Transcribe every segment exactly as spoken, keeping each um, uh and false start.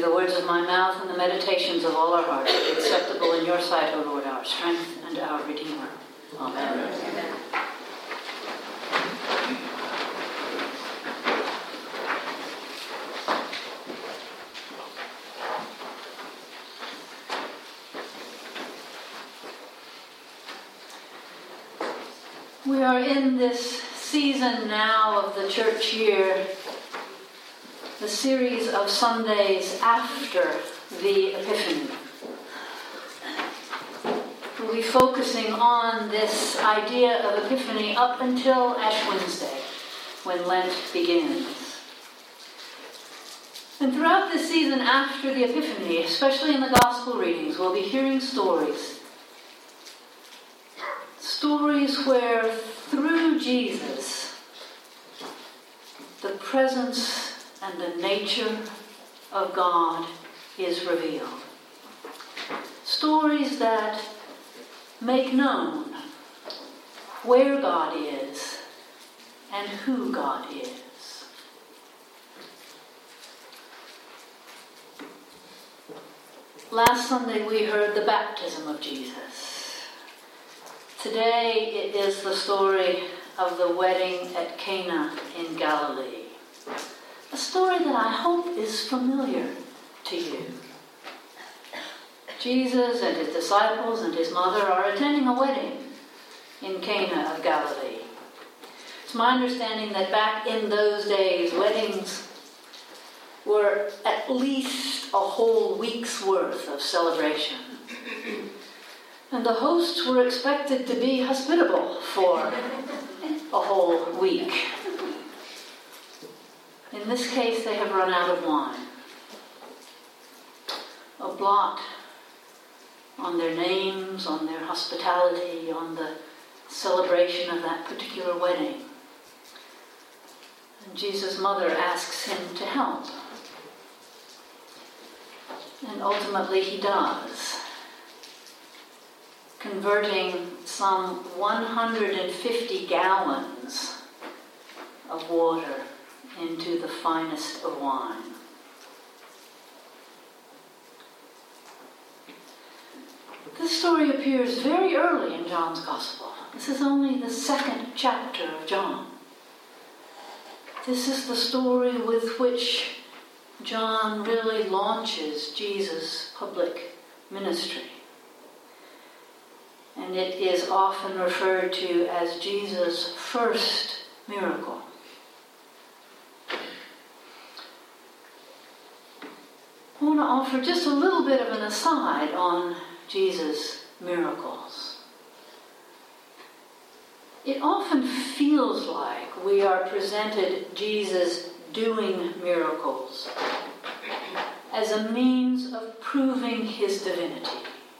the words of my mouth and the meditations of all our hearts be acceptable in your sight, O Lord, our strength and our Redeemer. Amen. Amen. We are in this season now of the church year, the series of Sundays after the Epiphany. We'll be focusing on this idea of Epiphany up until Ash Wednesday, when Lent begins. And throughout this season after the Epiphany, especially in the Gospel readings, we'll be hearing stories. Stories where, through Jesus, the presence and the nature of God is revealed. Stories that make known where God is and who God is. Last Sunday we heard the baptism of Jesus. Today it is the story of the wedding at Cana in Galilee. A story that I hope is familiar to you. Jesus and his disciples and his mother are attending a wedding in Cana of Galilee. It's my understanding that back in those days, weddings were at least a whole week's worth of celebration. And the hosts were expected to be hospitable for a whole week. In this case, they have run out of wine. A blot on their names, on their hospitality, on the celebration of that particular wedding. And Jesus' mother asks him to help. And ultimately he does, converting some one hundred fifty gallons of water into the finest of wine. This story appears very early in John's Gospel. This is only the second chapter of John. This is the story with which John really launches Jesus' public ministry. And it is often referred to as Jesus' first miracle. I want to offer just a little bit of an aside on Jesus' miracles. It often feels like we are presented Jesus doing miracles as a means of proving his divinity,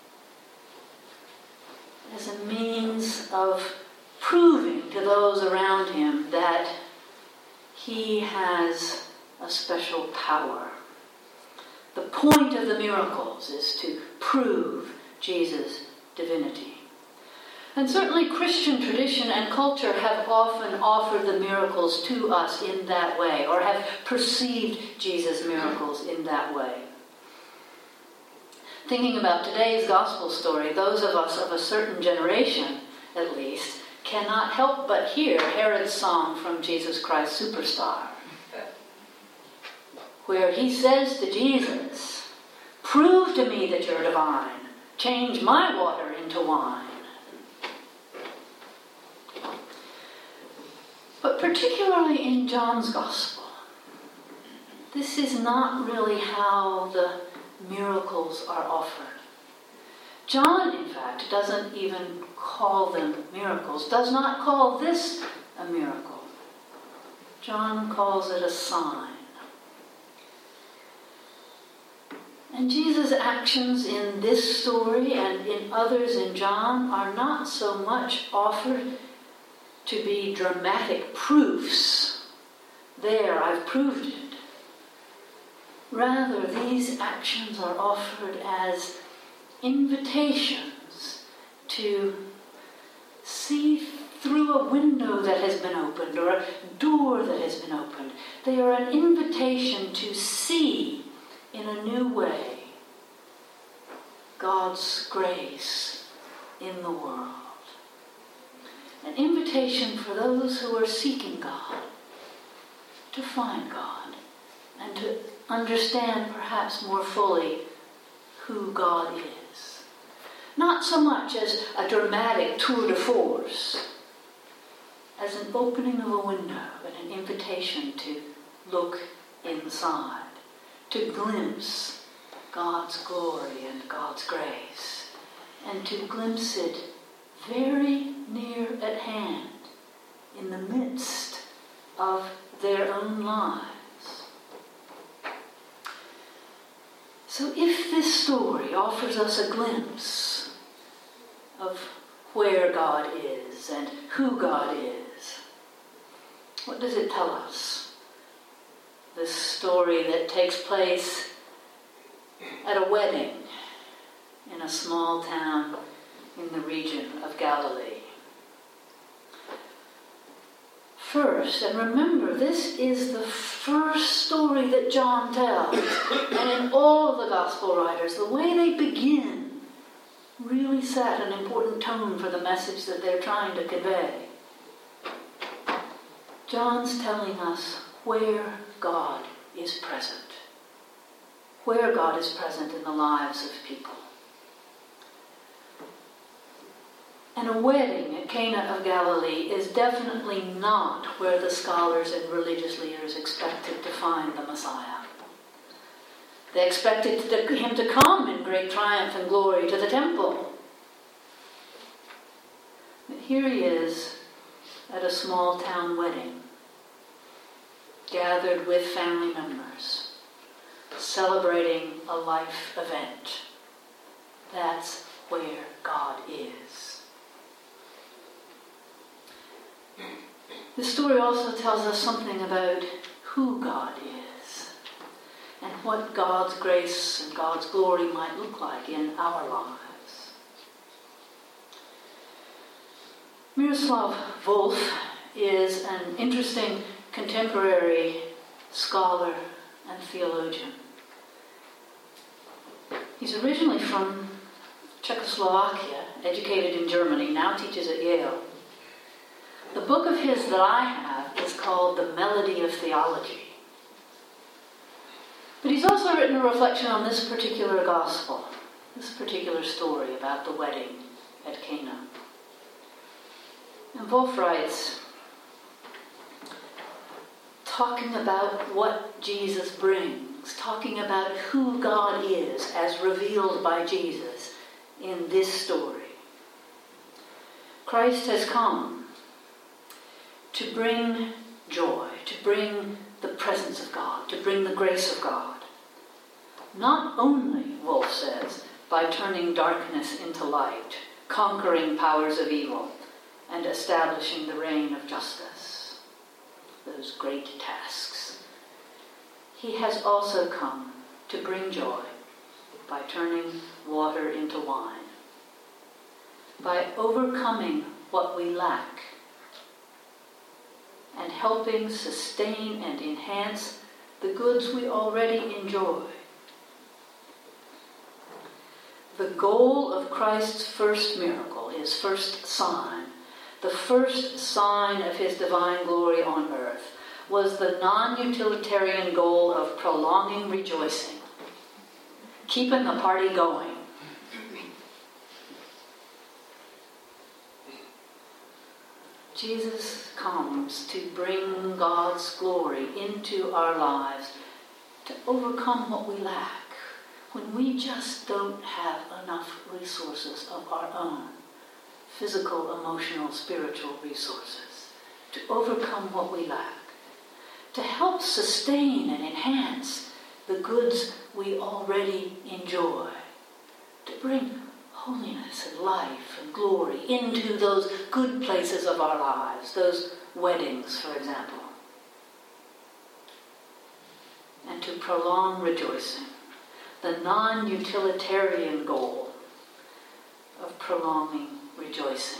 as a means of proving to those around him that he has a special power. The point of the miracles is to prove Jesus' divinity. And certainly Christian tradition and culture have often offered the miracles to us in that way, or have perceived Jesus' miracles in that way. Thinking about today's gospel story, those of us of a certain generation, at least, cannot help but hear Herod's song from Jesus Christ Superstar, where he says to Jesus, "Prove to me that you're divine. Change my water into wine." But particularly in John's Gospel, this is not really how the miracles are offered. John, in fact, doesn't even call them miracles, does not call this a miracle. John calls it a sign. And Jesus' actions in this story and in others in John are not so much offered to be dramatic proofs. There, I've proved it. Rather, these actions are offered as invitations to see through a window that has been opened or a door that has been opened. They are an invitation to see in a a new way God's grace in the world. An invitation for those who are seeking God to find God and to understand perhaps more fully who God is. Not so much as a dramatic tour de force, as an opening of a window and an invitation to look inside, to glimpse God's glory and God's grace, and to glimpse it very near at hand in the midst of their own lives. So if this story offers us a glimpse of where God is and who God is, what does it tell us? This story that takes place at a wedding in a small town in the region of Galilee. First, and remember, this is the first story that John tells, and in all the gospel writers, the way they begin really set an important tone for the message that they're trying to convey. John's telling us where God is present. Where God is present in the lives of people. And a wedding at Cana of Galilee is definitely not where the scholars and religious leaders expected to find the Messiah. They expected him to come in great triumph and glory to the temple. But here he is at a small town wedding, gathered with family members, celebrating a life event. That's where God is. This story also tells us something about who God is and what God's grace and God's glory might look like in our lives. Miroslav Volf is an interesting contemporary scholar and theologian. He's originally from Czechoslovakia, educated in Germany, now teaches at Yale. The book of his that I have is called The Melody of Theology. But he's also written a reflection on this particular gospel, this particular story about the wedding at Cana. And Wolf writes, talking about what Jesus brings, talking about who God is as revealed by Jesus in this story. Christ has come to bring joy, to bring the presence of God, to bring the grace of God. Not only, Wolf says, by turning darkness into light, conquering powers of evil, and establishing the reign of justice, those great tasks. He has also come to bring joy by turning water into wine, by overcoming what we lack, and helping sustain and enhance the goods we already enjoy. The goal of Christ's first miracle, his first sign, the first sign of his divine glory on earth, was the non-utilitarian goal of prolonging rejoicing, keeping the party going. Jesus comes to bring God's glory into our lives, to overcome what we lack when we just don't have enough resources of our own, physical, emotional, spiritual resources, to overcome what we lack, to help sustain and enhance the goods we already enjoy, to bring holiness and life and glory into those good places of our lives, those weddings, for example, and to prolong rejoicing, the non-utilitarian goal of prolonging rejoicing.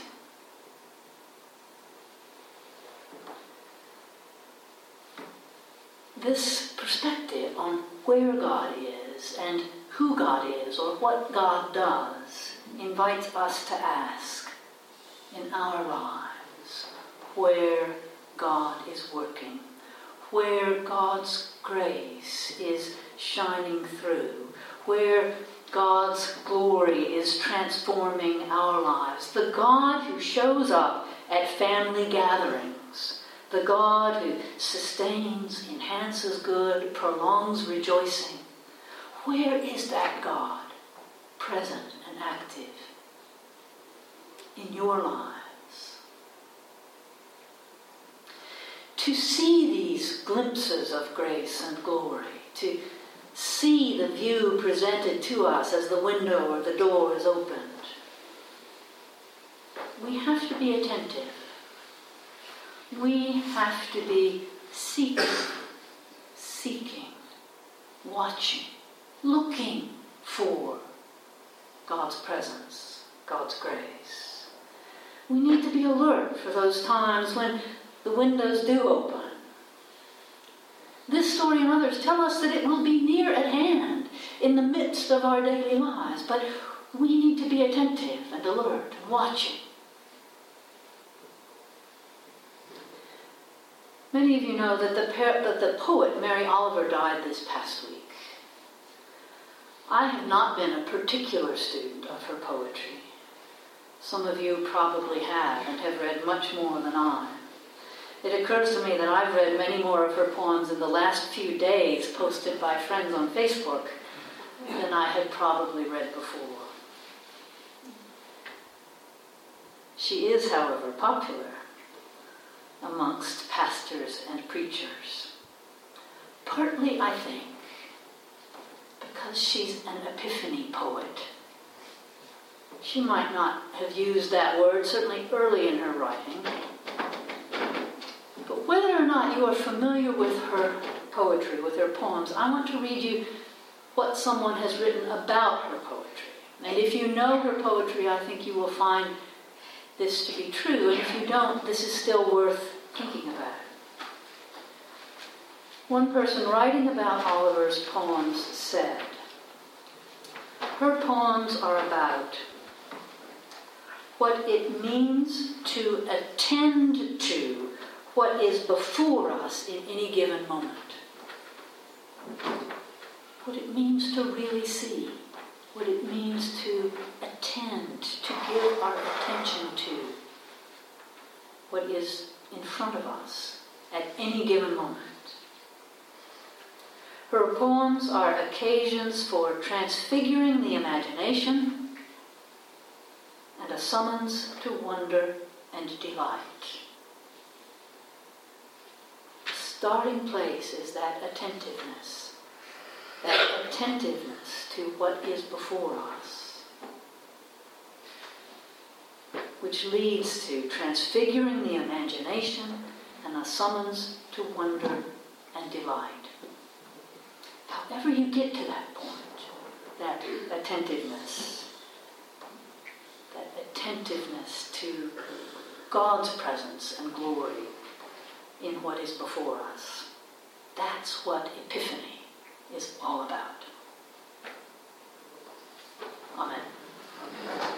This perspective on where God is is and who God is or what God does invites us to ask in our lives where God is working, where God's grace is shining through, where God's glory is transforming our lives. The God who shows up at family gatherings, the God who sustains, enhances good, prolongs rejoicing. Where is that God present and active in your lives? To see these glimpses of grace and glory, to see the view presented to us as the window or the door is opened, we have to be attentive. We have to be seeking, seeking, watching, looking for God's presence, God's grace. We need to be alert for those times when the windows do open. This story and others tell us that it will be near at hand in the midst of our daily lives, but we need to be attentive and alert and watching. Many of you know that the, par- that the poet Mary Oliver died this past week. I have not been a particular student of her poetry. Some of you probably have and have read much more than I. It occurs to me that I've read many more of her poems in the last few days posted by friends on Facebook than I had probably read before. She is, however, popular amongst pastors and preachers. Partly, I think, because she's an epiphany poet. She might not have used that word, certainly early in her writing. But whether or not you are familiar with her poetry, with her poems, I want to read you what someone has written about her poetry. And if you know her poetry, I think you will find this to be true. And if you don't, this is still worth thinking about. One person writing about Oliver's poems said, her poems are about what it means to attend to what is before us in any given moment. What it means to really see. What it means to attend, to give our attention to what is in front of us at any given moment. Her poems are occasions for transfiguring the imagination and a summons to wonder and delight. The starting place is that attentiveness, that attentiveness to what is before us, which leads to transfiguring the imagination and a summons to wonder and delight. However you get to that point, that attentiveness, that attentiveness to God's presence and glory in what is before us, that's what Epiphany is all about. Amen.